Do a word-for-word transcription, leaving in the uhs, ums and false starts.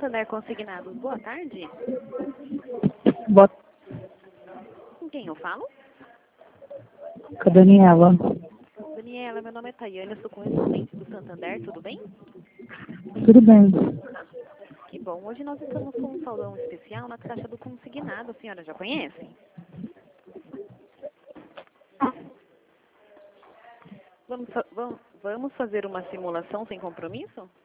Santander Consignados, boa tarde. Boa... Com quem eu falo? Com a Daniela. Daniela, meu nome é Tayane, eu sou correspondente do Santander, tudo bem? Tudo bem. Que bom, hoje nós estamos com um saldão especial na taxa do consignado, a senhora já conhece? Vamos, fa vamos, vamos fazer uma simulação sem compromisso?